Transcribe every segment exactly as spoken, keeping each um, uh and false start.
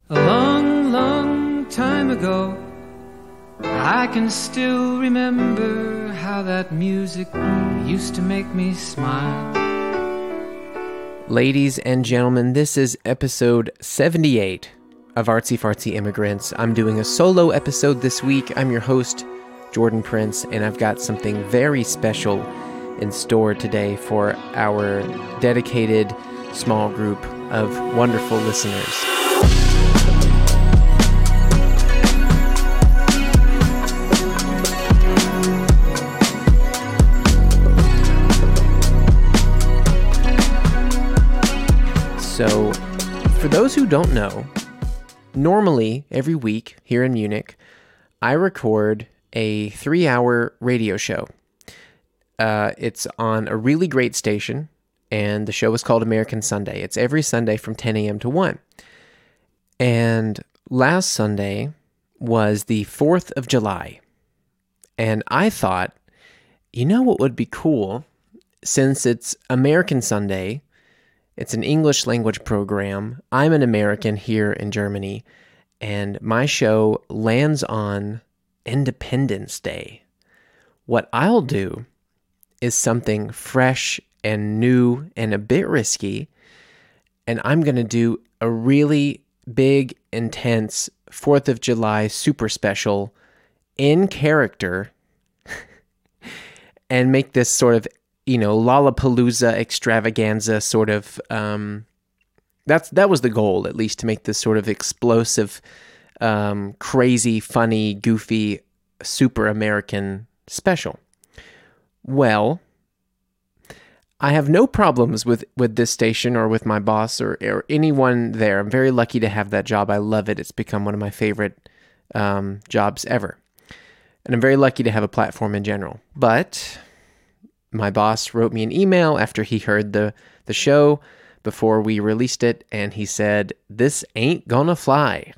A long, long time ago, I can still remember how that music used to make me smile. Ladies and gentlemen, this is episode seventy-eight of Artsy Fartsy Immigrants. I'm doing a solo episode this week. I'm your host, Jordan Prince, and I've got something very special in store today for our dedicated small group of wonderful listeners. So, for those who don't know, normally every week here in Munich, I record a three-hour radio show. Uh, it's on a really great station, and the show is called American Sunday. It's every Sunday from ten a.m. to one. And last Sunday was the fourth of July, and I thought, you know what would be cool, since it's American Sunday. It's an English language program. I'm an American here in Germany, and my show lands on Independence Day. What I'll do is something fresh and new and a bit risky, and I'm going to do a really big, intense fourth of July super special in character and make this sort of, you know, Lollapalooza extravaganza sort of, um, that's, that was the goal, at least, to make this sort of explosive, um, crazy, funny, goofy, super American special. Well, I have no problems with, with this station or with my boss or, or anyone there. I'm very lucky to have that job. I love it. It's become one of my favorite, um, jobs ever. And I'm very lucky to have a platform in general. But my boss wrote me an email after he heard the, the show before we released it, and he said, "This ain't gonna fly."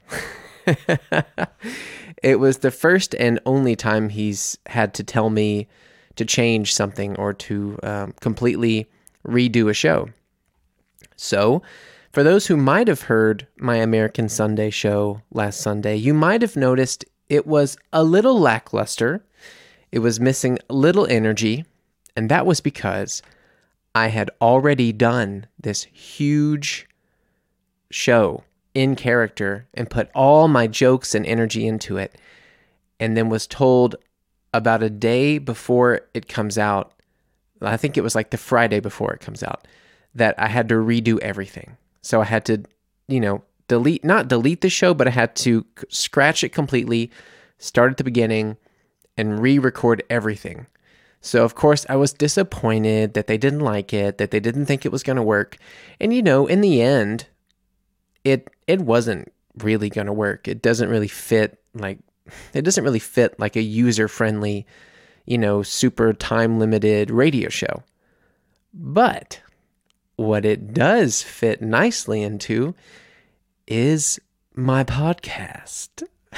It was the first and only time he's had to tell me to change something or to um, completely redo a show. So, for those who might have heard my American Sunday show last Sunday, you might have noticed it was a little lackluster. It was missing a little energy. And that was because I had already done this huge show in character and put all my jokes and energy into it, and then was told about a day before it comes out, I think it was like the Friday before it comes out, that I had to redo everything. So I had to, you know, delete, not delete the show, but I had to scratch it completely, start at the beginning, and re-record everything. So, of course, I was disappointed that they didn't like it, that they didn't think it was going to work. And, you know, in the end, it it wasn't really going to work. It doesn't really fit, like, it doesn't really fit like a user-friendly, you know, super time-limited radio show. But what it does fit nicely into is my podcast.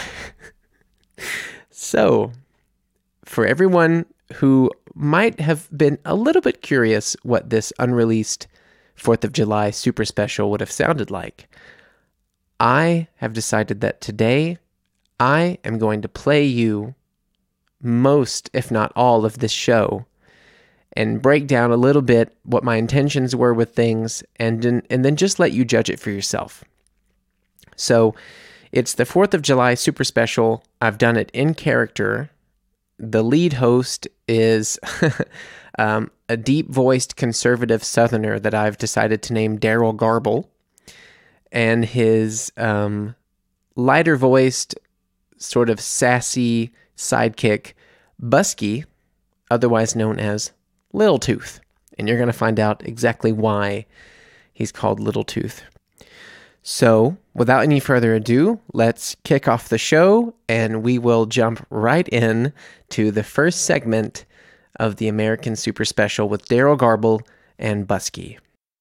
So, for everyone who might have been a little bit curious what this unreleased fourth of July super special would have sounded like, I have decided that today I am going to play you most, if not all, of this show and break down a little bit what my intentions were with things, and then, and then just let you judge it for yourself. So it's the fourth of July super special. I've done it in character. The lead host is um, a deep-voiced conservative Southerner that I've decided to name Daryl Garble, and his um, lighter-voiced, sort of sassy sidekick, Busky, otherwise known as Little Tooth. And you're going to find out exactly why he's called Little Tooth. So, without any further ado, let's kick off the show, and we will jump right in to the first segment of the American Super Special with Daryl Garble and Busky.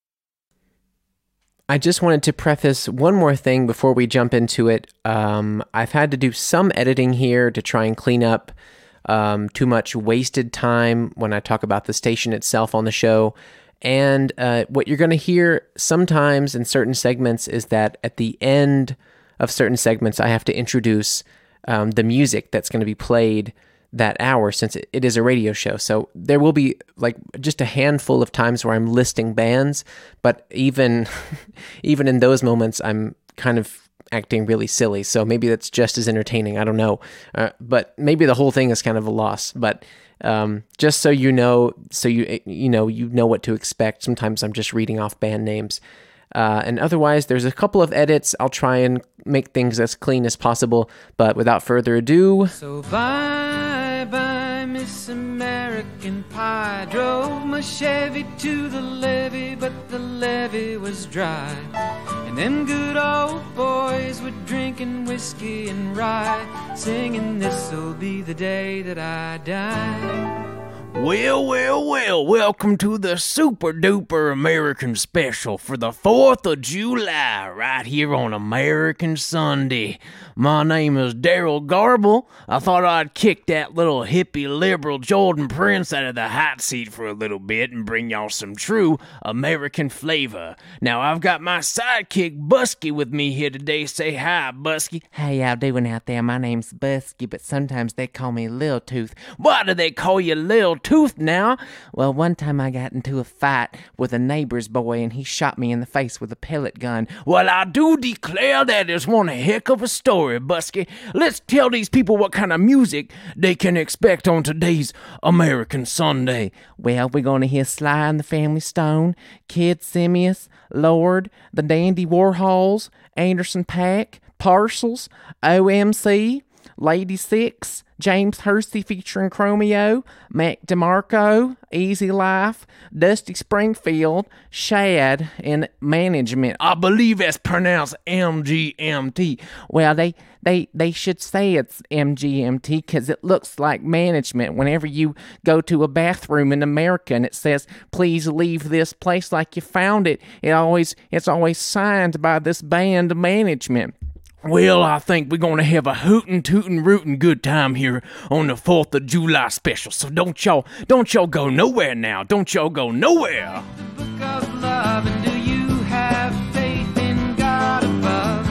I just wanted to preface one more thing before we jump into it. Um, I've had to do some editing here to try and clean up um, too much wasted time when I talk about the station itself on the show. And uh, what you're going to hear sometimes in certain segments is that at the end of certain segments, I have to introduce um, the music that's going to be played that hour, since it, it is a radio show. So there will be like just a handful of times where I'm listing bands, but even even in those moments, I'm kind of acting really silly. So maybe that's just as entertaining. I don't know, uh, but maybe the whole thing is kind of a loss. But um, just so you know, so you you know you know what to expect. Sometimes I'm just reading off band names. Uh, and otherwise, there's a couple of edits. I'll try and make things as clean as possible. But without further ado... So bye bye, Miss American Pie. Drove my Chevy to the levee, but the levee was dry. And them good old boys were drinking whiskey and rye, singing, this'll be the day that I die. Well, well, well, welcome to the super duper American special for the fourth of July, right here on American Sunday. My name is Daryl Garble. I thought I'd kick that little hippie liberal Jordan Prince out of the hot seat for a little bit and bring y'all some true American flavor. Now, I've got my sidekick Busky with me here today. Say hi, Busky. How y'all doing out there? My name's Busky, but sometimes they call me Lil Tooth. Why do they call you Lil Tooth now? Well, one time I got into a fight with a neighbor's boy, and he shot me in the face with a pellet gun. Well, I do declare that is one heck of a story, Busky. Let's tell these people what kind of music they can expect on today's American Sunday. Well, we're going to hear Sly and the Family Stone, Kid Simius, Lord, the Dandy Warhols, Anderson .Paak, Parcels, O M C, Lady Six, James Hersey featuring Chromeo, Mac DeMarco, Easy Life, Dusty Springfield, Shad, and Management. I believe that's pronounced M G M T. Well, they they they should say it's M G M T because it looks like Management whenever you go to a bathroom in America and it says, please leave this place like you found it. It always it's always signed by this band Management. Well, I think we're going to have a hootin' tootin' rootin' good time here on the fourth of July special. So don't y'all, don't y'all go nowhere now. Don't y'all go nowhere. The book of love, and do you have faith in God above?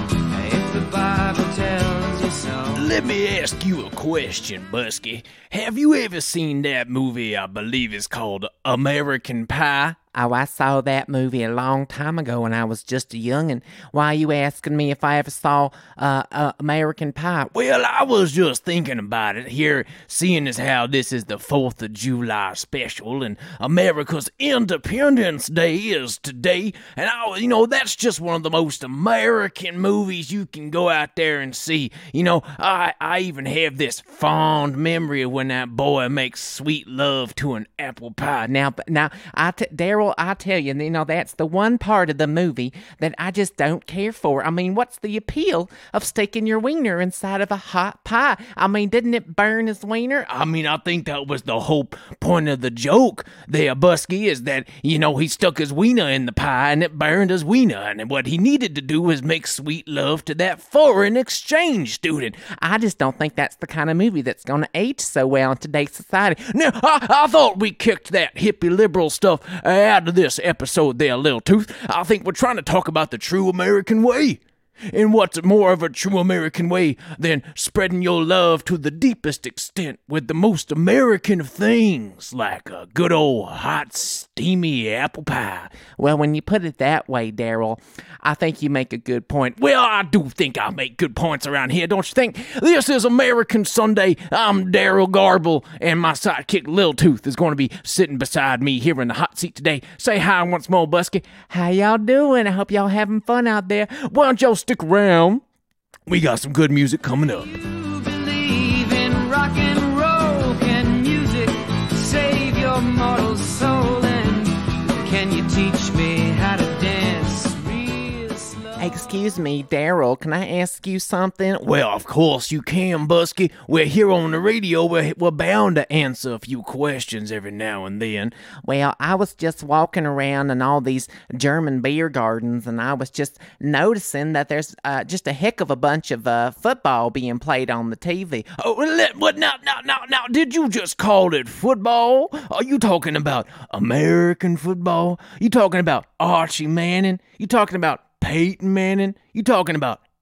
If the Bible tells you so. Let me ask you a question, Busky. Have you ever seen that movie I believe it's called American Pie? Oh, I saw that movie a long time ago when I was just a youngin'. Why are you asking me if I ever saw uh, uh, American Pie? Well, I was just thinking about it here, seeing as how this is the fourth of July special, and America's Independence Day is today, and I, you know, that's just one of the most American movies you can go out there and see. You know, I, I even have this fond memory of when that boy makes sweet love to an apple pie. Now, now, I t- Daryl, I tell you, you know, that's the one part of the movie that I just don't care for. I mean, what's the appeal of sticking your wiener inside of a hot pie? I mean, didn't it burn his wiener? I mean, I think that was the whole point of the joke there, Busky, is that, you know, he stuck his wiener in the pie and it burned his wiener. And what he needed to do was make sweet love to that foreign exchange student. I just don't think that's the kind of movie that's going to age so well in today's society. Now, I, I thought we kicked that hippie liberal stuff out of this episode there, Lil Tooth. I think we're trying to talk about the true American way. And what's more of a true American way than spreading your love to the deepest extent with the most American of things, like a good old hot, steamy apple pie? Well, when you put it that way, Daryl, I think you make a good point. Well, I do think I make good points around here, don't you think? This is American Sunday. I'm Daryl Garble, and my sidekick Lil Tooth is going to be sitting beside me here in the hot seat today. Say hi once more, Busky. How y'all doing? I hope y'all having fun out there. Why don't y'all stick around? We got some good music coming up. You believe in rock and roll. Can music save your mortal soul? And can you teach me how to dance real slow? Excuse me, Daryl, can I ask you something? Well, of course you can, Busky. We're here on the radio. We're, we're bound to answer a few questions every now and then. Well, I was just walking around in all these German beer gardens, and I was just noticing that there's uh, just a heck of a bunch of uh, football being played on the T V. Oh, let, what now, now, now, now, did you just call it football? Are you talking about American football? You talking about Archie Manning? You talking about Peyton Manning? You talking about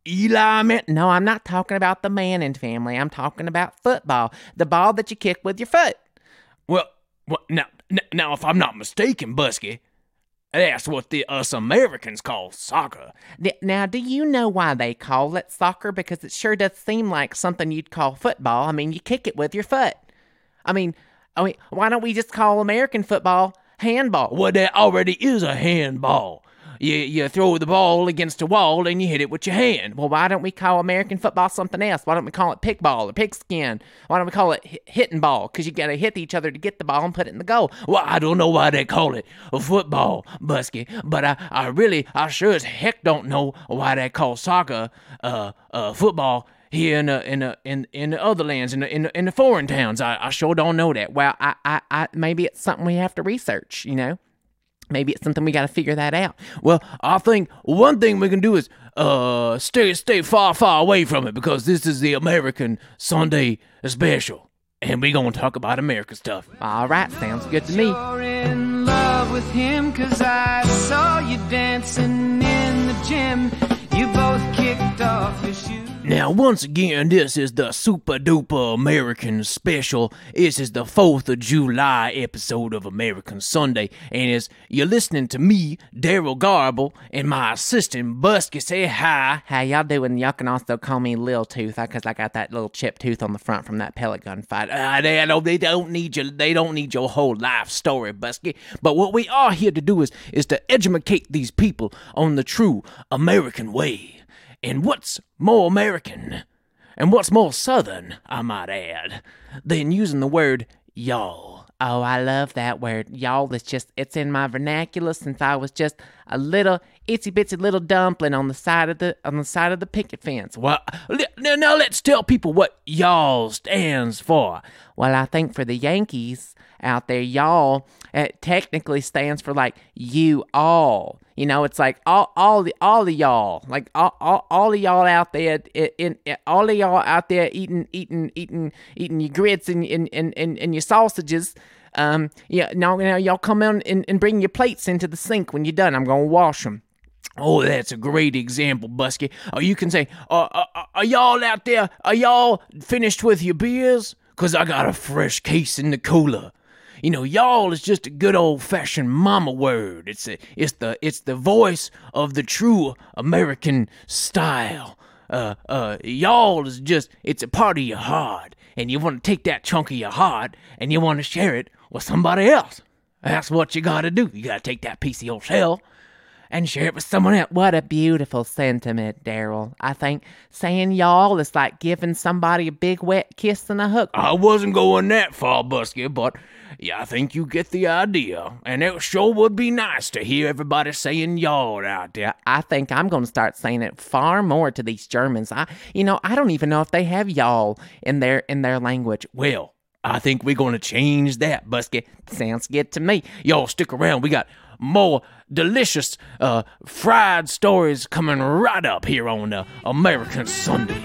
Eli Man? No, I'm not talking about the Manning family. I'm talking about football. The ball that you kick with your foot. Well, well now, now, if I'm not mistaken, Busky, that's what the us Americans call soccer. Now, do you know why they call it soccer? Because it sure does seem like something you'd call football. I mean, you kick it with your foot. I mean, I mean, why don't we just call American football handball? Well, there already is a handball. You you throw the ball against a wall and you hit it with your hand. Well, why don't we call American football something else? Why don't we call it pickball or pigskin? Why don't we call it h- hitting ball? Because you got to hit each other to get the ball and put it in the goal. Well, I don't know why they call it a football, Busky, but I, I really, I sure as heck don't know why they call soccer uh, uh, football here in the, in the, in in the other lands, in the, in the, in the foreign towns. I, I sure don't know that. Well, I, I, I, maybe it's something we have to research, you know? Maybe it's something we got to figure that out. Well, I think one thing we can do is uh stay stay far far away from it, because this is the American Sunday special, and we gonna talk about American stuff. All right, sounds good to me. You're in love with him 'cause I saw you dancing in the gym. You both kicked off your shoes. Now, once again, this is the Super Duper American Special. This is the fourth of July episode of American Sunday. And as you're listening to me, Daryl Garble, and my assistant, Busky, say hi. How y'all doing? Y'all can also call me Lil Tooth, because I got that little chipped tooth on the front from that pellet gun fight. Uh, they, don't, they don't need your they don't need your whole life story, Busky. But what we are here to do is is to educate these people on the true American way. And what's more American, and what's more Southern, I might add, than using the word y'all. Oh, I love that word. Y'all is just, it's in my vernacular since I was just a little itsy bitsy little dumpling on the side of the on the side of the picket fence. Well, now, now let's tell people what y'all stands for. Well, I think for the Yankees out there, y'all, it technically stands for like you all. You know, it's like all, all the, all of y'all, like all, all, all of y'all out there, in, in, in, all of y'all out there eating, eating, eating, eating your grits and, and, and, and, and your sausages. Um, yeah, now, now y'all come in and, and bring your plates into the sink when you're done. I'm gonna wash them. Oh, that's a great example, Busky. Or you can say, uh, uh, are y'all out there? Are y'all finished with your beers? 'Cause I got a fresh case in the cooler. You know, y'all is just a good old-fashioned mama word. It's a, it's the, it's the voice of the true American style. Uh, uh, y'all is just, it's a part of your heart, and you want to take that chunk of your heart and you want to share it with somebody else. That's what you gotta do. You gotta take that piece of yourself and share it with someone else. What a beautiful sentiment, Daryl. I think saying y'all is like giving somebody a big wet kiss and a hug. I wasn't going that far, Busky, but yeah, I think you get the idea. And it sure would be nice to hear everybody saying y'all out there. I think I'm going to start saying it far more to these Germans. I, you know, I don't even know if they have y'all in their in their language. Well, I think we're going to change that, Busky. Sounds good to me. Y'all stick around. We got more delicious uh, fried stories coming right up here on uh, American Sunday.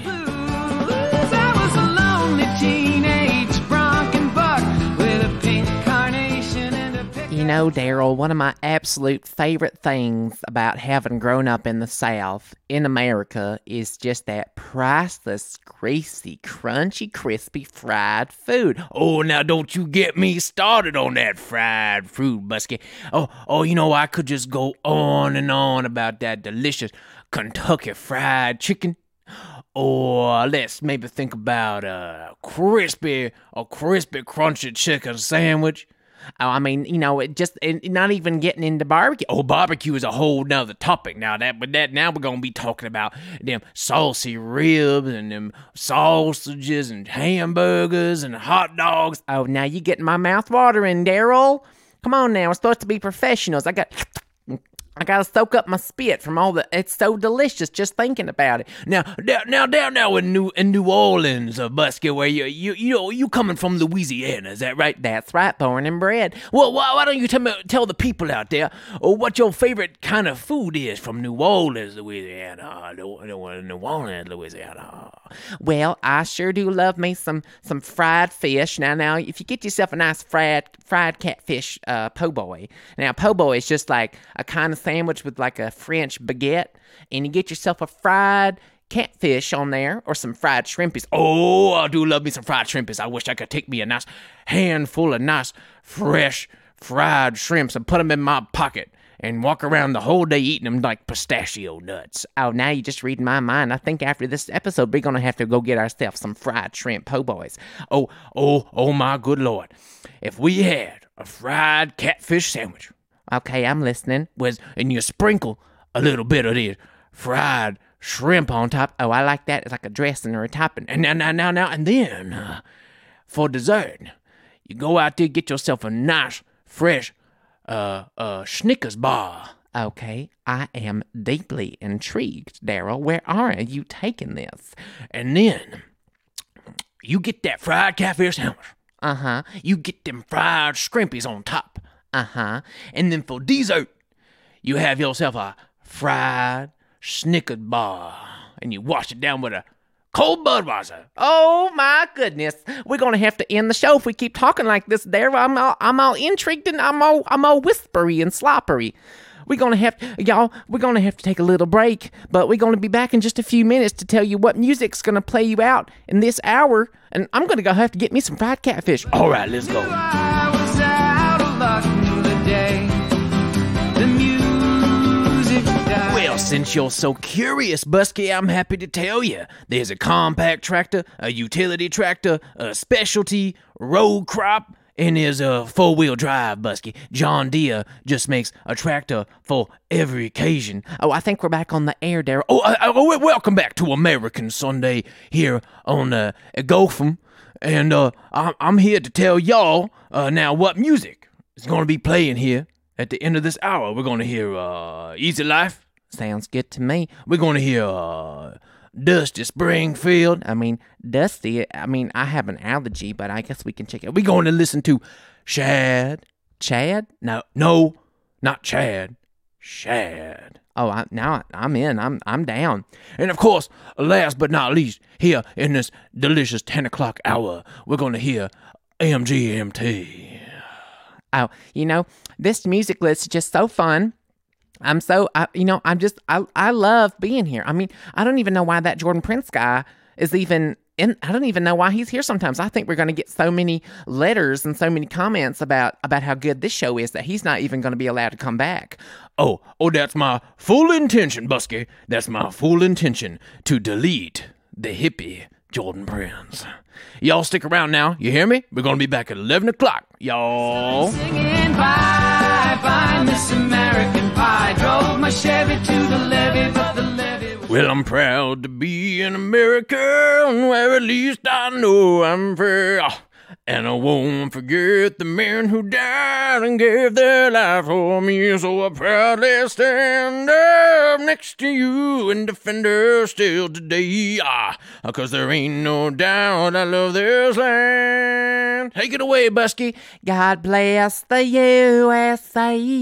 I was a lonely teenage bronc buck with a pink carnation and a pick. You know, Daryl, one of my absolute favorite things about having grown up in the South, in America, is just that priceless, greasy, crunchy, crispy fried food. Oh, now don't you get me started on that fried food, Busky. Oh, oh, you know, I could just go on and on about that delicious Kentucky fried chicken. Or let's maybe think about a crispy, a crispy, crunchy chicken sandwich. Oh, I mean, you know, it just it, not even getting into barbecue. Oh, barbecue is a whole nother topic now. That, but that now we're gonna be talking about them saucy ribs and them sausages and hamburgers and hot dogs. Oh, now you getting my mouth watering, Daryl. Come on now, we're supposed to be professionals. I got. I gotta soak up my spit from all the. It's so delicious just thinking about it. Now, now, now down now in New in New Orleans, uh, Busky, where you you you know you coming from Louisiana, is that right? That's right, born and bred. Well, why, why don't you tell me tell the people out there uh, what your favorite kind of food is from New Orleans, Louisiana, New, New, New Orleans, Louisiana. Well, I sure do love me some some fried fish. Now, now, if you get yourself a nice fried fried catfish uh, po' boy. Now, po' boy is just like a kind of sandwich with like a French baguette, and you get yourself a fried catfish on there or some fried shrimpies. Oh, I do love me some fried shrimpies. I wish I could take me a nice handful of nice, fresh, fried shrimps and put them in my pocket and walk around the whole day eating them like pistachio nuts. Oh, now you just read my mind. I think after this episode, we're going to have to go get ourselves some fried shrimp po' boys. Oh, oh, oh my good Lord. If we had a fried catfish sandwich. Okay, I'm listening. Was, and you sprinkle a little bit of this fried shrimp on top. Oh, I like that. It's like a dressing or a topping. And now, now, now, now, and then uh, for dessert, you go out there, get yourself a nice, fresh Uh, uh, Snickers bar. Okay, I am deeply intrigued, Daryl. Where are you taking this? And then, you get that fried catfish sandwich. Uh-huh. You get them fried shrimpies on top. Uh-huh. And then for dessert, you have yourself a fried Snickers bar. And you wash it down with a cold Budweiser. Oh my goodness. We're gonna have to end the show if we keep talking like this, Daryl. I'm all I'm all intrigued and I'm all I'm all whispery and sloppery. We're gonna have y'all, we're gonna have to take a little break, but we're gonna be back in just a few minutes to tell you what music's gonna play you out in this hour, and I'm gonna go have to get me some fried catfish. Alright, let's go. I was out of luck the day the music died. Well, since you're so curious, Busky, I'm happy to tell you. There's a compact tractor, a utility tractor, a specialty road crop, and there's a four-wheel drive, Busky. John Deere just makes a tractor for every occasion. Oh, I think we're back on the air, Daryl. Oh, uh, oh, welcome back to American Sunday here on uh, Gotham. And uh, I'm, I'm here to tell y'all uh, now what music is going to be playing here at the end of this hour. We're going to hear uh, Easy Life. Sounds good to me. We're going to hear uh, Dusty Springfield. I mean, Dusty, I mean, I have an allergy, but I guess we can check it. We're going to listen to Shad. Chad? No, no, not Chad. Shad. Oh, I, now I'm in. I'm I'm down. And of course, last but not least, here in this delicious ten o'clock hour, we're going to hear M G M T. Oh, you know, this music list is just so fun. I'm so, I, you know, I'm just, I, I love being here. I mean, I don't even know why that Jordan Prince guy is even in, I don't even know why he's here sometimes. I think we're going to get so many letters and so many comments about, about how good this show is that he's not even going to be allowed to come back. Oh, oh, that's my full intention, Busky. That's my full intention to delete the hippie Jordan Prince. Y'all stick around now. You hear me? We're going to be back at eleven o'clock. Y'all. Singing bye, bye, Miss American Pie. Drove my Chevy to the levee, but the levee was... Well, I'm proud to be an American, where at least I know I'm free. And I won't forget the men who died and gave their life for me. So I proudly stand up next to you and defend her still today. Ah, cause there ain't no doubt I love this land. Take it away, Busky. God bless the U S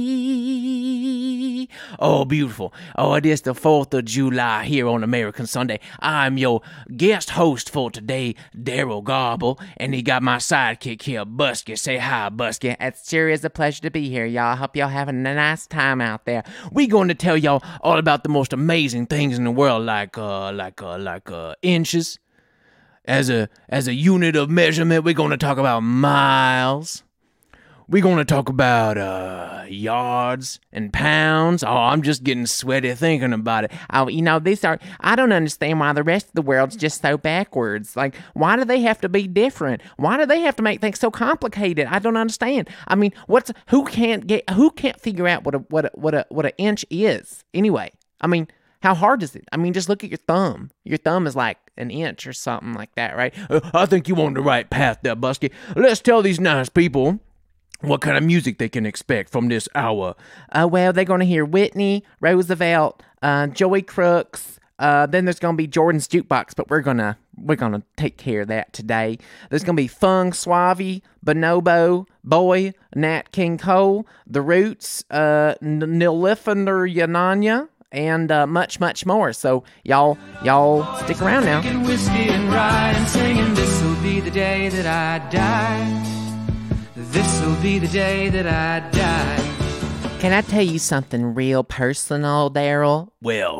A. Oh, beautiful. Oh, it is the fourth of July here on American Sunday. I'm your guest host for today, Daryl Garble, and he got my sidekick here, Busky. Say hi, Busky. It sure is a pleasure to be here, y'all. I hope y'all having a nice time out there. We going to tell y'all all about the most amazing things in the world, like uh, like uh, like uh, inches. As a as a unit of measurement, we're going to talk about miles. We're going to talk about uh, yards and pounds. Oh, I'm just getting sweaty thinking about it. Oh, you know, these are, I don't understand why the rest of the world's just so backwards. Like, why do they have to be different? Why do they have to make things so complicated? I don't understand. I mean, what's, who can't get, who can't figure out what a, what a, what a, what an inch is anyway? I mean, how hard is it? I mean, just look at your thumb. Your thumb is like an inch or something like that, right? Uh, I think you're on the right path there, Busky. Let's tell these nice people what kind of music they can expect from this hour. Uh, well, they're going to hear Whitney, Roosevelt, uh, Joey Crooks. Uh, then there's going to be Jordan's Jukebox, but we're going to we're gonna take care of that today. There's going to be Fung Suave, Bonobo, Boy, Nat King Cole, The Roots, uh, Nilifender Yananya, and uh, much, much more. So y'all, y'all stick around now. Drinking whiskey and rye and singing, this'll be the day that I die. This'll be the day that I die. Can I tell you something real personal, Daryl? Well,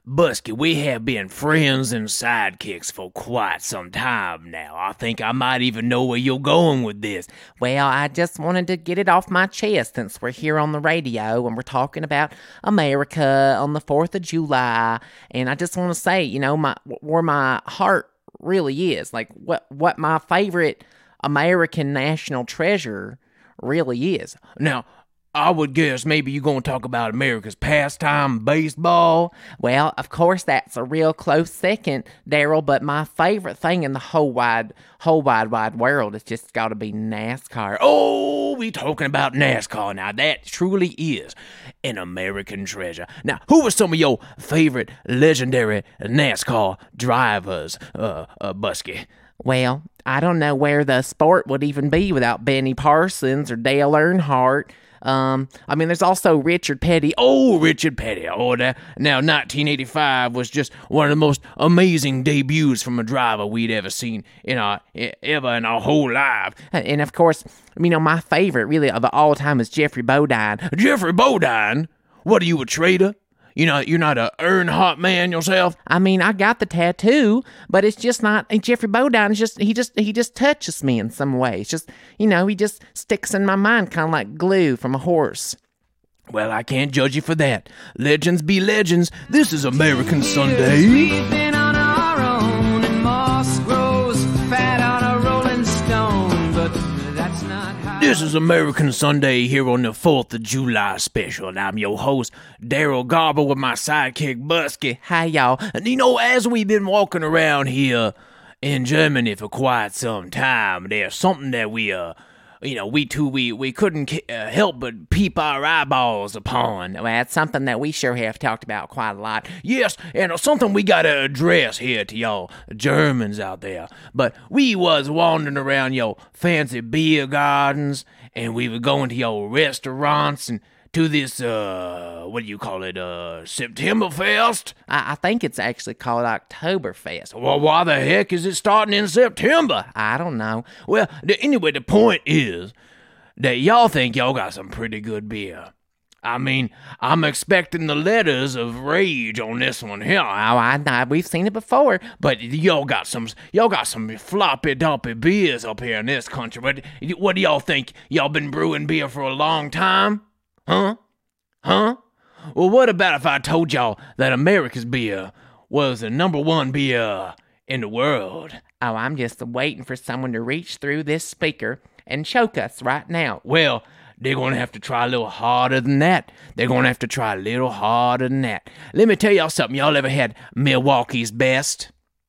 Busky, we have been friends and sidekicks for quite some time now. I think I might even know where you're going with this. Well, I just wanted to get it off my chest since we're here on the radio and we're talking about America on the fourth of July. And I just want to say, you know, my where my heart really is, like what, what my favorite American national treasure really is. Now, I would guess maybe you're going to talk about America's pastime, baseball. Well, of course, that's a real close second, Daryl, but my favorite thing in the whole wide, whole wide, wide world has just got to be NASCAR. Oh, we talking about NASCAR now. That truly is an American treasure. Now, who were some of your favorite legendary NASCAR drivers, uh, uh, Busky? Well, I don't know where the sport would even be without Benny Parsons or Dale Earnhardt. Um, I mean, there's also Richard Petty. Oh, Richard Petty. Oh, that, now, nineteen eighty-five was just one of the most amazing debuts from a driver we'd ever seen in our, ever in our whole life. And, of course, you know, my favorite, really, of all time is Jeffrey Bodine. Jeffrey Bodine? What, are you a traitor? You know, you're not a Earnhardt man yourself? I mean, I got the tattoo, but it's just not, Jeffrey Bodine is just, he just, he just touches me in some way. It's just, you know, he just sticks in my mind kind of like glue from a horse. Well, I can't judge you for that. Legends be legends. This is American Sunday. We've been on our own, and moss grows fat on a rolling stone, but that's not how... This is American Sunday here on the fourth of July special, and I'm your host, Daryl Garber, with my sidekick, Busky. Hi, y'all. And you know, as we've been walking around here in Germany for quite some time, there's something that we, uh, you know, we two, we, we couldn't uh, help but peep our eyeballs upon. Well, that's something that we sure have talked about quite a lot. Yes, and uh, something we gotta address here to y'all Germans out there. But we was wandering around your fancy beer gardens, and we were going to your restaurants and to this, uh, what do you call it, uh, Septemberfest? I, I think it's actually called Oktoberfest. Well, why the heck is it starting in September? I don't know. Well, the, anyway, the point is that y'all think y'all got some pretty good beer. I mean, I'm expecting the letters of rage on this one here. Oh, I know. We've seen it before. But y'all got some, y'all got some floppy doppy beers up here in this country. But what do y'all think? Y'all been brewing beer for a long time? Huh? Huh? Well, what about if I told y'all that America's beer was the number one beer in the world? Oh, I'm just waiting for someone to reach through this speaker and choke us right now. Well, they're going to have to try a little harder than that. They're going to have to try a little harder than that. Let me tell y'all something. Y'all ever had Milwaukee's Best?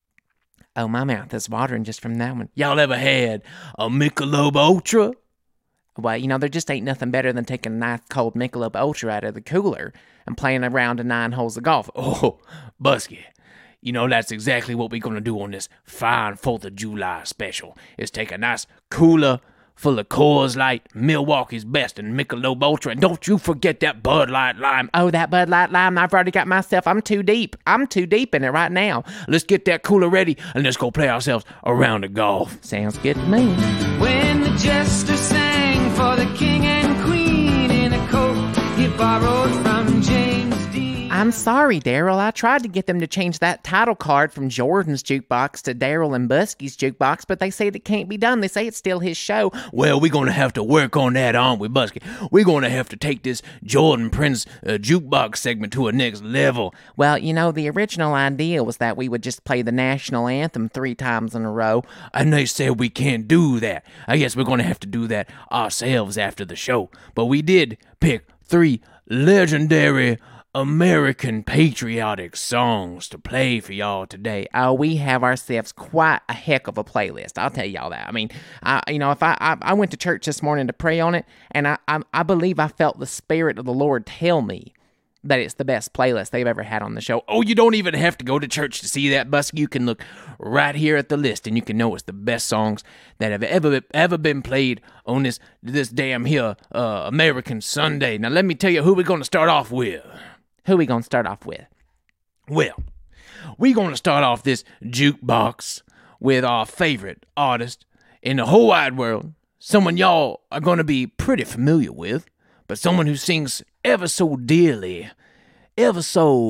Oh, my mouth is watering just from that one. Y'all ever had a Michelob Ultra? Well, you know, there just ain't nothing better than taking a nice cold Michelob Ultra out of the cooler and playing a round of nine holes of golf. Oh, Busky, you know, that's exactly what we're going to do on this fine fourth of July special, is take a nice cooler full of Coors Light, Milwaukee's Best, and Michelob Ultra, and don't you forget that Bud Light Lime. Oh, that Bud Light Lime, I've already got myself, I'm too deep. I'm too deep in it right now. Let's get that cooler ready, and let's go play ourselves a round of golf. Sounds good to me. When the jester sang for the king and queen in a coat he borrowed from James Dean. I'm sorry, Daryl. I tried to get them to change that title card from Jordan's jukebox to Daryl and Busky's jukebox, but they said it can't be done. They say it's still his show. Well, we're going to have to work on that, aren't we, Busky? We're going to have to take this Jordan Prince uh, jukebox segment to a next level. Well, you know, the original idea was that we would just play the national anthem three times in a row. And they said we can't do that. I guess we're going to have to do that ourselves after the show. But we did pick three legendary American patriotic songs to play for y'all today. Oh, we have ourselves quite a heck of a playlist. I'll tell y'all that. I mean, I, you know, if I, I I went to church this morning to pray on it, and I, I I believe I felt the Spirit of the Lord tell me that it's the best playlist they've ever had on the show. Oh, you don't even have to go to church to see that, Busky. You can look right here at the list, and you can know it's the best songs that have ever ever been played on this this damn here uh, American Sunday. Now, let me tell you who we're going to start off with. Who we gonna start off with? Well, we're going to start off this jukebox with our favorite artist in the whole wide world, someone y'all are going to be pretty familiar with, but someone who sings ever so dearly, ever so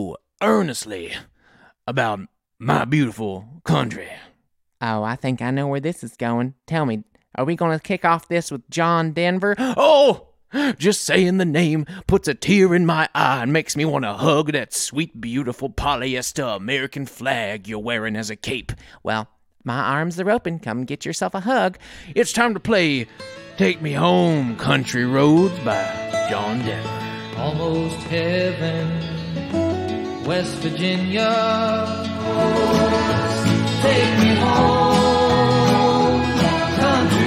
earnestly about my beautiful country. Oh, I think I know where this is going. Tell me, are we going to kick off this with John Denver? Oh, just saying the name puts a tear in my eye and makes me want to hug that sweet, beautiful polyester American flag you're wearing as a cape. Well, my arms are open. Come get yourself a hug. It's time to play Take Me Home, Country Roads by John Denver. Almost heaven, West Virginia. Take me home, country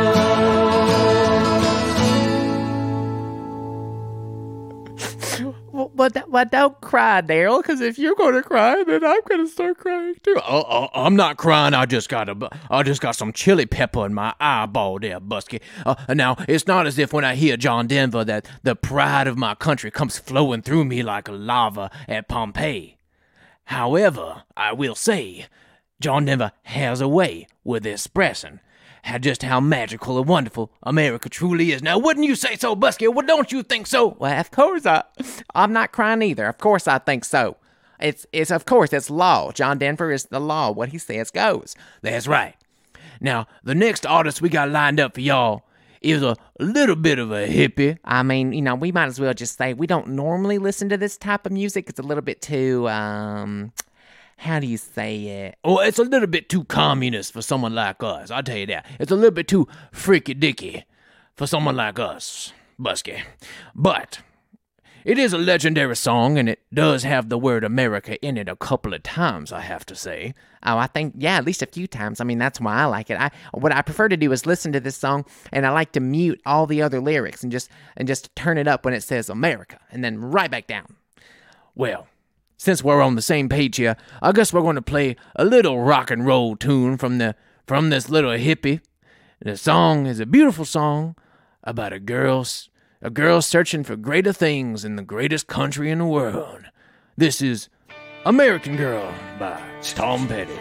Well, but, but don't cry, Daryl, because if you're going to cry, then I'm going to start crying too. Uh, uh, I'm not crying. I just got a, I just got some chili pepper in my eyeball there, Busky. Uh, now, it's not as if when I hear John Denver that the pride of my country comes flowing through me like lava at Pompeii. However, I will say, John Denver has a way with expressing how just how magical and wonderful America truly is. Now, wouldn't you say so, Busky? Well, don't you think so? Well, of course I, I'm not crying either. Of course I think so. It's, it's of course, it's law. John Denver is the law. What he says goes. That's right. Now, the next artist we got lined up for y'all is a little bit of a hippie. I mean, you know, we might as well just say we don't normally listen to this type of music. It's a little bit too, um... how do you say it? Oh, it's a little bit too communist for someone like us. I'll tell you that. It's a little bit too freaky-dicky for someone like us, Busky. But it is a legendary song, and it does have the word America in it a couple of times, I have to say. Oh, I think, yeah, at least a few times. I mean, that's why I like it. I What I prefer to do is listen to this song, and I like to mute all the other lyrics and just and just turn it up when it says America, and then right back down. Well, since we're on the same page here, I guess we're going to play a little rock and roll tune from the from this little hippie. The song is a beautiful song about a girl, a girl searching for greater things in the greatest country in the world. This is American Girl by Tom Petty.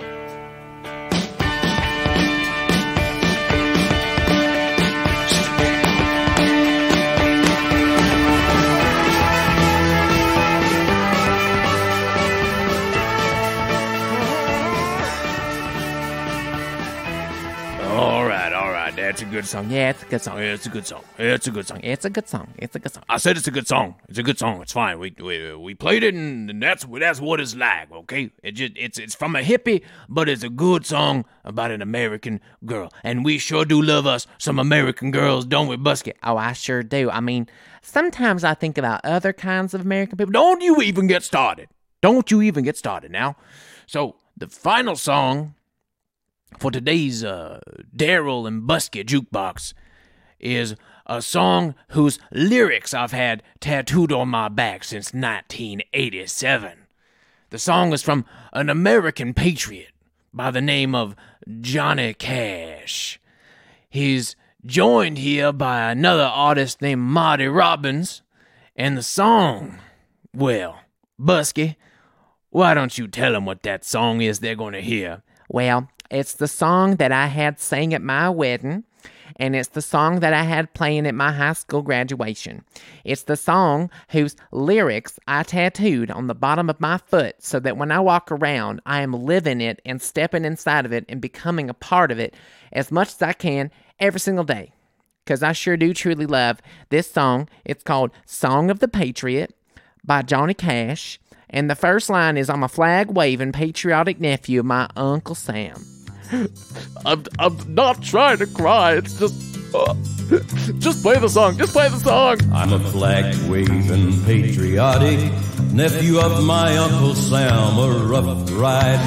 That's a good song. Yeah, it's a good song. Yeah, it's a good song. It's a good song. It's a good song. It's a good song. I said it's a good song. It's a good song. It's fine. We we, we played it, and that's that's what it's like. Okay, it just it's it's from a hippie, but it's a good song about an American girl, and we sure do love us some American girls, don't we, Busky? Oh, I sure do. I mean, sometimes I think about other kinds of American people. Don't you even get started. Don't you even get started now. So the final song for today's uh, Daryl and Busky jukebox is a song whose lyrics I've had tattooed on my back since nineteen eighty-seven. The song is from an American patriot by the name of Johnny Cash. He's joined here by another artist named Marty Robbins, and the song, well, Busky, why don't you tell them what that song is they're going to hear? Well, it's the song that I had sang at my wedding, and it's the song that I had playing at my high school graduation. It's the song whose lyrics I tattooed on the bottom of my foot so that when I walk around, I am living it and stepping inside of it and becoming a part of it as much as I can every single day. Because I sure do truly love this song. It's called Song of the Patriot by Johnny Cash. And the first line is, I'm a flag-waving patriotic nephew of my Uncle Sam. I'm, I'm not trying to cry. It's just... Uh, just play the song. Just play the song. I'm a flag-waving patriotic nephew of my Uncle Sam, a rough ride.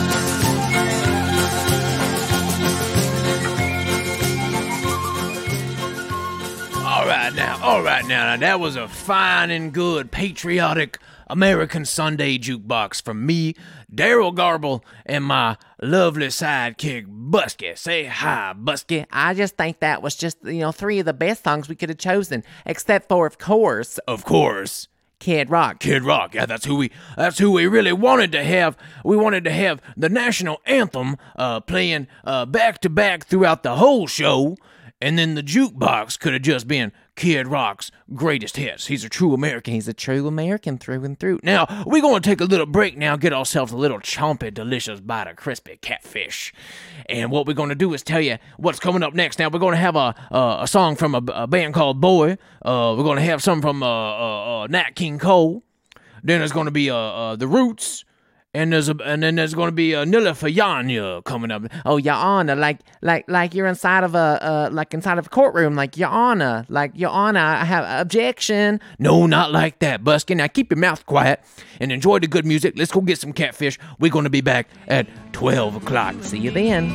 All right now, all right now. Now that was a fine and good patriotic American Sunday jukebox from me, Daryl Garble, and my lovely sidekick, Busky. Say hi, Busky. I just think that was just, you know, three of the best songs we could have chosen, except for, of course, of course, Kid Rock. Kid Rock. Yeah, that's who we. That's who we really wanted to have. We wanted to have the national anthem uh, playing uh, back to back throughout the whole show. And then the jukebox could have just been Kid Rock's greatest hits. He's a true American. He's a true American through and through. Now, we're going to take a little break now, get ourselves a little chompy, delicious bite of crispy catfish. And what we're going to do is tell you what's coming up next. Now, we're going to have a uh, a song from a, a band called Boy. Uh, we're going to have some from uh, uh, uh, Nat King Cole. Then there's going to be uh, uh, The Roots. And there's a, and then there's going to be a Nilla Fayanya coming up. Oh, Your Honor, like like like you're inside of a uh, like inside of a courtroom, like Your Honor, like Your Honor, I have objection. No, not like that, Busky. Now keep your mouth quiet and enjoy the good music. Let's go get some catfish. We're going to be back at twelve o'clock. See you then.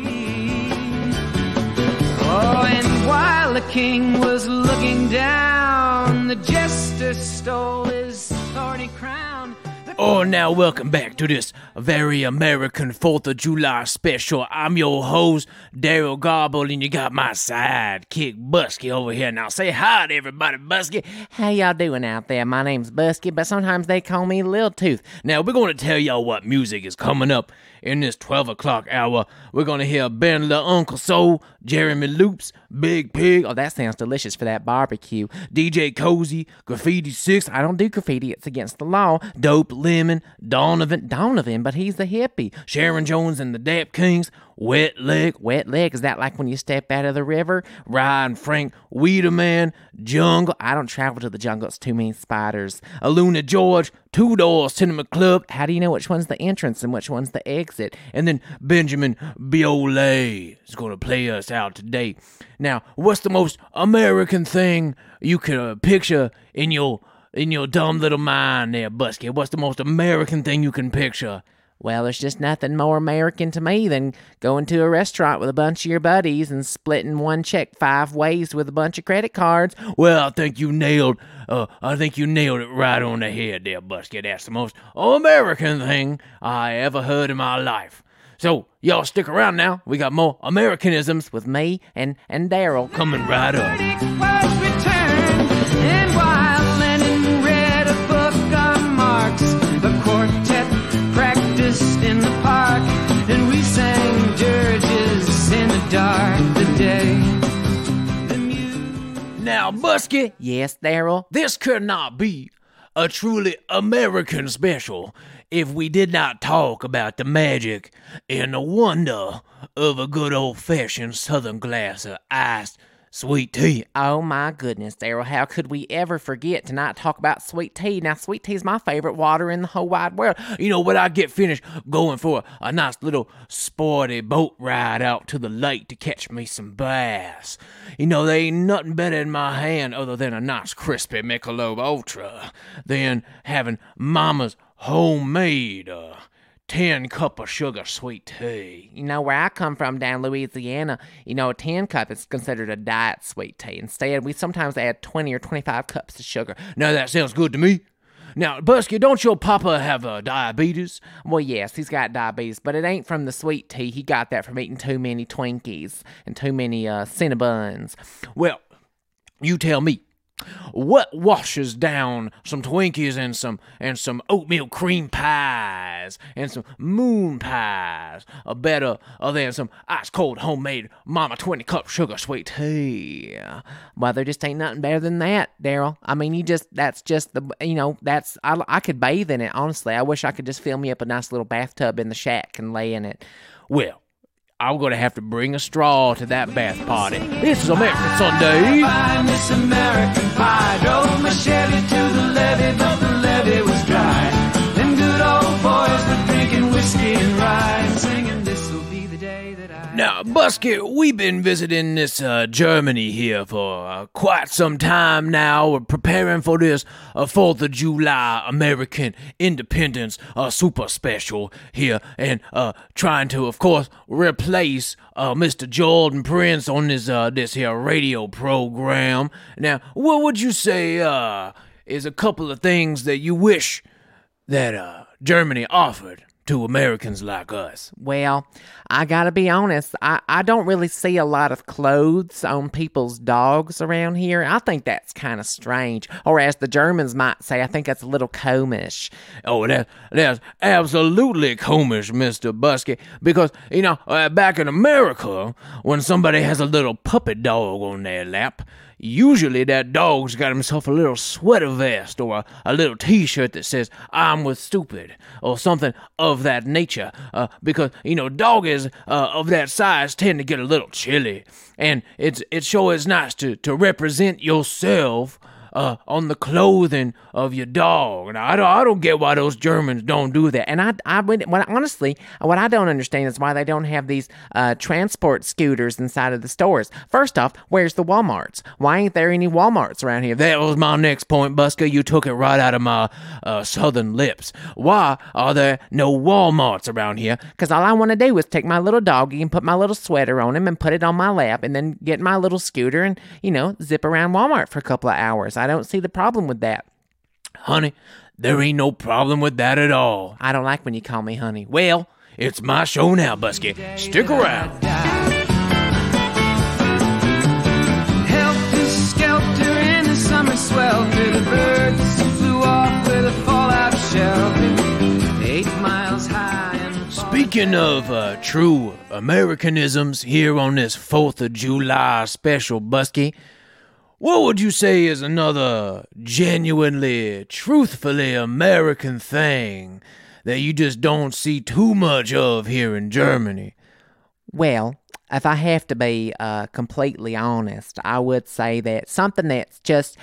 Oh, and while the king was looking down, the jester stole his thorny crown. Oh, now welcome back to this very American fourth of July special. I'm your host, Daryl Garble, and you got my sidekick, Busky, over here. Now say hi to everybody, Busky. How y'all doing out there? My name's Busky, but sometimes they call me Lil Tooth. Now, we're going to tell y'all what music is coming up in this twelve o'clock hour. We're going to hear Ben La Uncle Soul, Jeremy Loops, Big Pig. Oh, that sounds delicious for that barbecue. D J Cozy, Graffiti Six. I don't do graffiti, it's against the law. Dope Lemon, Donovan, Donovan, but he's the hippie. Sharon Jones and the Dap Kings, Wet Leg. Wet Leg, is that like when you step out of the river? Ryan Frank, Weederman, Jungle. I don't travel to the jungle, it's too many spiders. Aluna George, Two Doors Cinema Club. How do you know which one's the entrance and which one's the exit? And then Benjamin Biolay is going to play us out today. Now, what's the most American thing you could uh, picture in your in your dumb little mind there, Busky? What's the most American thing you can picture? Well, there's just nothing more American to me than going to a restaurant with a bunch of your buddies and splitting one check five ways with a bunch of credit cards. Well, I think you nailed, uh, I think you nailed it right on the head there, Busky. That's the most American thing I ever heard in my life. So, y'all stick around now. We got more Americanisms with me and, and Daryl coming right up. Was returned, and while Lenin read a book on Marx, the quartet practiced in the park, and we sang dirges in the dark the day. The music. Now, Busky. Yes, Daryl? This could not be a truly American special if we did not talk about the magic and the wonder of a good old-fashioned southern glass of iced sweet tea. Oh my goodness, Daryl, how could we ever forget to not talk about sweet tea? Now, sweet tea is my favorite water in the whole wide world. You know, when I get finished going for a, a nice little sporty boat ride out to the lake to catch me some bass, you know, there ain't nothing better in my hand other than a nice crispy Michelob Ultra than having Mama's homemade uh, ten cup of sugar sweet tea. You know, where I come from down Louisiana, you know, a ten cup is considered a diet sweet tea. Instead, we sometimes add twenty or twenty-five cups of sugar. Now that sounds good to me. Now, Busky, don't your papa have uh, diabetes? Well, yes, he's got diabetes, but it ain't from the sweet tea. He got that from eating too many Twinkies and too many uh, Cinnabons. Well, you tell me. What washes down some Twinkies and some and some oatmeal cream pies and some moon pies uh, better uh, than some ice cold homemade Mama twenty cup sugar sweet tea? Well, there just ain't nothing better than that, Daryl. I mean, you just that's just the you know that's I I could bathe in it. Honestly, I wish I could just fill me up a nice little bathtub in the shack and lay in it. Well, I'm going to have to bring a straw to that bath party. This is American Sunday. By Miss American Pie, drove my Chevy to the levee, but the levee was dry. Them good old boys were drinking whiskey and rye and singing, this'll be the day that I... Now, Busky, we've been visiting this uh, Germany here for uh, quite some time now. We're preparing for this uh, fourth of July American Independence uh, super special here and uh, trying to, of course, replace uh, Mister Jordan Prince on this, uh, this here radio program. Now, what would you say uh, is a couple of things that you wish that uh, Germany offered to Americans like us? Well, I gotta be honest, I, I don't really see a lot of clothes on people's dogs around here. I think that's kind of strange. Or as the Germans might say, I think that's a little komisch. Oh, that, that's absolutely komisch, Mister Buskey, because, you know, uh, back in America, when somebody has a little puppy dog on their lap, usually that dog's got himself a little sweater vest or a, a little t-shirt that says, I'm with stupid, or something of that nature, uh, because, you know, doggies uh, of that size tend to get a little chilly, and it's it sure is nice to, to represent yourself Uh, on the clothing of your dog. Now, I don't, I don't get why those Germans don't do that. And I, I would, what, honestly, what I don't understand is why they don't have these uh, transport scooters inside of the stores. First off, where's the Walmarts? Why ain't there any Walmarts around here? That was my next point, Busker. You took it right out of my uh, southern lips. Why are there no Walmarts around here? Because all I want to do is take my little doggy and put my little sweater on him and put it on my lap and then get my little scooter and, you know, zip around Walmart for a couple of hours. I don't see the problem with that. Honey, there ain't no problem with that at all. I don't like when you call me honey. Well, it's my show now, Busky. Stick around. Helter skelter in the summer swelter, the birds flew off with a fallout shelter, eight miles high. And Speaking of uh, true Americanisms here on this fourth of July special, Busky, what would you say is another genuinely, truthfully American thing that you just don't see too much of here in Germany? Well, if I have to be uh, completely honest, I would say that something that's just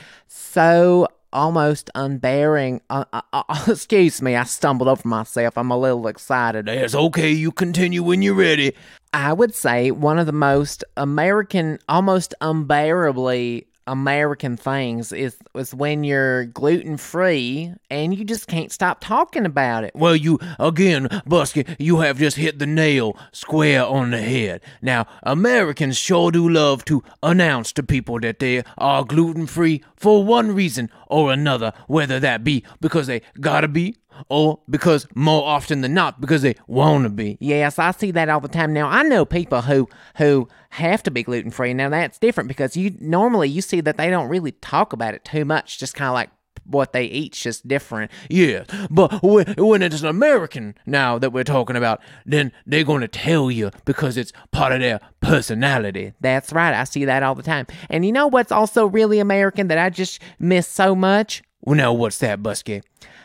so almost unbearing. Uh, uh, uh, excuse me, I stumbled over myself. I'm a little excited. That's okay. You continue when you're ready. I would say one of the most American, almost unbearably American things is is when you're gluten free and you just can't stop talking about it. Well, you, again, Busky, you have just hit the nail square on the head. Now, Americans sure do love to announce to people that they are gluten free for one reason or another, whether that be because they gotta be, or because more often than not, because they want to be. Yes, I see that all the time. Now, I know people who who have to be gluten-free. Now, that's different because you normally you see that they don't really talk about it too much, just kind of like what they eat's just different. Yeah, but when, when it's an American now that we're talking about, then they're going to tell you because it's part of their personality. That's right. I see that all the time. And you know what's also really American that I just miss so much? Well, now, what's that, Busky?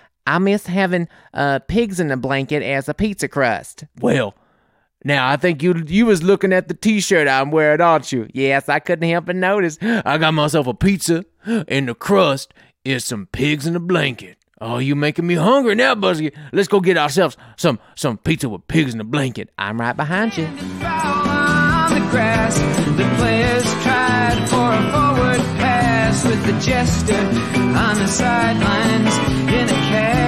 I miss having uh, pigs in a blanket as a pizza crust. Well, now I think you you was looking at the t-shirt I'm wearing, aren't you? Yes, I couldn't help but notice. I got myself a pizza, and the crust is some pigs in a blanket. Oh, you making me hungry now, Busky. Let's go get ourselves some some pizza with pigs in a blanket. I'm right behind you. foul on the grass, the players tried for a forward pass with the jester on the sidelines in a cast.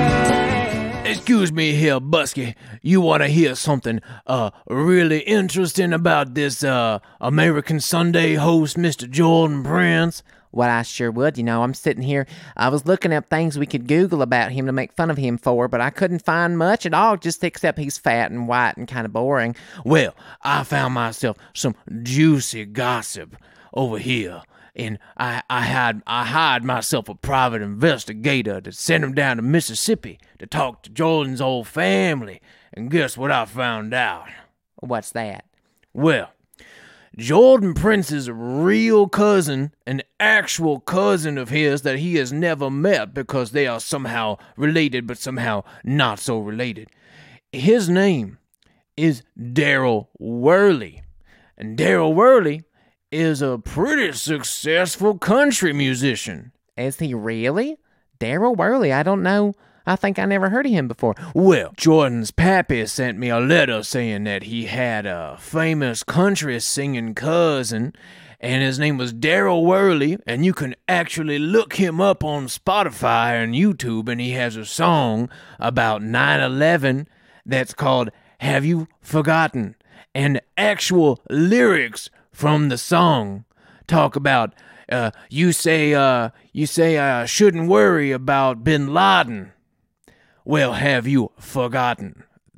Excuse me here, Busky. You want to hear something uh really interesting about this uh American Sunday host, Mister Jordan Prince? Well, I sure would. You know, I'm sitting here. I was looking up things we could Google about him to make fun of him for, but I couldn't find much at all, just except he's fat and white and kind of boring. Well, I found myself some juicy gossip over here. And I, I had I hired myself a private investigator to send him down to Mississippi to talk to Jordan's old family. And guess what I found out? What's that? Well, Jordan Prince's real cousin, an actual cousin of his that he has never met because they are somehow related but somehow not so related. His name is Daryl Worley. And Daryl Worley is a pretty successful country musician. Is he really? Daryl Worley, I don't know. I think I never heard of him before. Well, Jordan's pappy sent me a letter saying that he had a famous country singing cousin, and his name was Daryl Worley, and you can actually look him up on Spotify and YouTube, and he has a song about nine eleven that's called Have You Forgotten? And actual lyrics from the song talk about uh, you say uh, you say I shouldn't worry about Bin Laden. Well, have you forgotten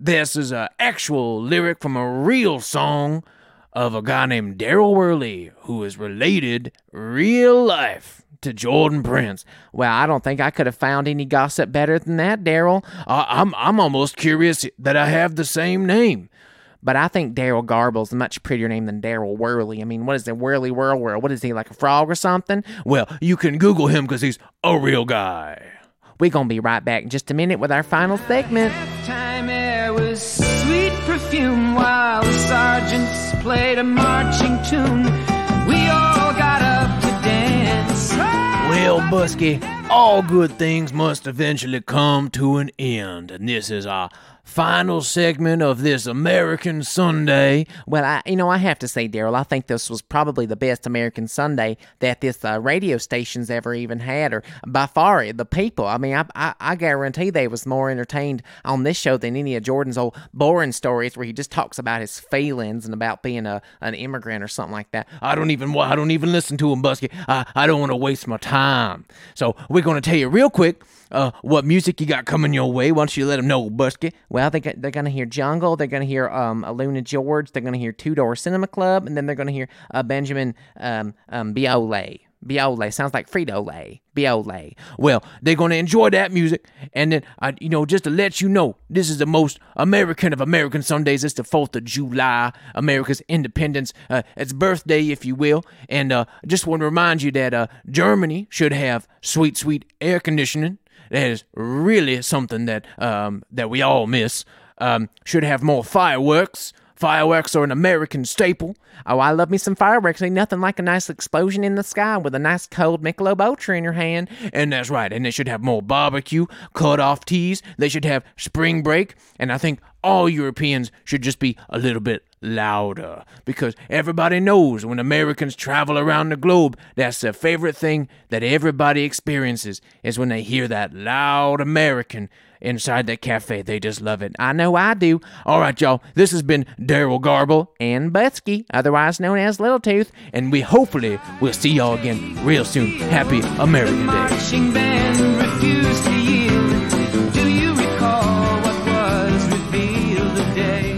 this is an actual lyric from a real song of a guy named Daryl Worley, who is related real life to Jordan Prince. Well, I don't think I could have found any gossip better than that, Daryl. Uh, I'm I'm almost curious that I have the same name. But I think Daryl Garble's a much prettier name than Daryl Worley. I mean, what is it, Whirly Whirl Whirl? What is he, like a frog or something? Well, you can Google him because he's a real guy. We're going to be right back in just a minute with our final segment. Time air was sweet perfume while the sergeants played a marching tune. We all got up to dance. Well, Busky, all good things must eventually come to an end, and this is our final segment of this American Sunday. Well, I, you know, I have to say, Daryl, I think this was probably the best American Sunday that this uh, radio station's ever even had, or by far the people. I mean, I, I I guarantee they was more entertained on this show than any of Jordan's old boring stories where he just talks about his feelings and about being a an immigrant or something like that. I don't even I don't even listen to him, Busky. I, I don't want to waste my time. So we're going to tell you real quick uh, what music you got coming your way. Why don't you let them know, Busky? Well, they got, they're going to hear Jungle, they're going to hear um, Aluna George, they're going to hear Two Door Cinema Club, and then they're going to hear uh, Benjamin um, um, Biolay. Biolay sounds like Frito-Lay. Biolay. Well, they're going to enjoy that music, and then, I, you know, just to let you know, this is the most American of American Sundays. It's the fourth of July, America's independence. Uh, it's birthday, if you will, and uh, just want to remind you that uh, Germany should have sweet, sweet air conditioning. That is really something that um, that we all miss. Um, should have more fireworks. Fireworks are an American staple. Oh, I love me some fireworks. Ain't nothing like a nice explosion in the sky with a nice cold Michelob Ultra in your hand. And that's right. And they should have more barbecue, cut-off teas. They should have spring break. And I think all Europeans should just be a little bit louder. Because everybody knows when Americans travel around the globe, that's the favorite thing that everybody experiences is when they hear that loud American inside that cafe. They just love it. I know I do. All right, y'all. This has been Daryl Garble and Butsky, otherwise known as Little Tooth. And we hopefully will see y'all again real soon. Happy American Day. Marching band refused to yield. Do you recall what was revealed today?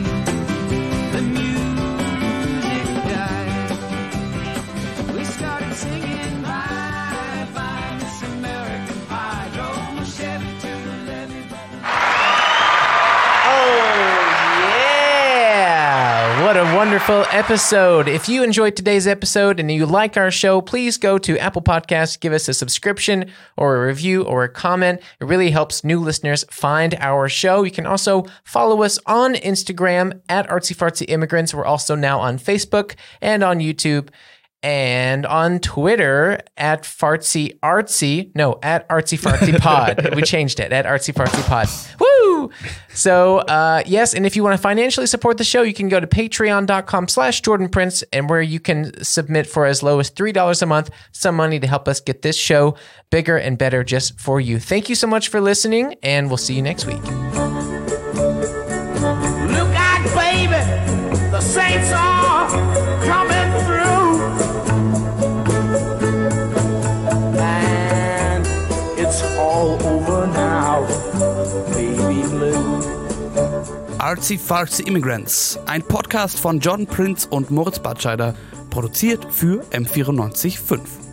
The music died. We started singing bye bye Miss American Pie. Drove my Chevy to the levee. What a wonderful episode. If you enjoyed today's episode and you like our show, please go to Apple Podcasts, give us a subscription or a review or a comment. It really helps new listeners find our show. You can also follow us on Instagram at Artsy Fartsy Immigrants. We're also now on Facebook and on YouTube and on Twitter at Fartsy Artsy. No, at Artsy Fartsy Pod. We changed it, at Artsy Fartsy Pod. Woo! So, uh, yes, and if you want to financially support the show, you can go to patreon.com slash Jordan Prince, and where you can submit for as low as three dollars a month, some money to help us get this show bigger and better just for you. Thank you so much for listening, and we'll see you next week. Look out, baby, the Saints are coming through. And it's all over now, baby blue. Artsy Fartsy Immigrants, ein Podcast von Jordan Prince und Moritz Batscheider, produziert für M vierundneunzig Komma fünf.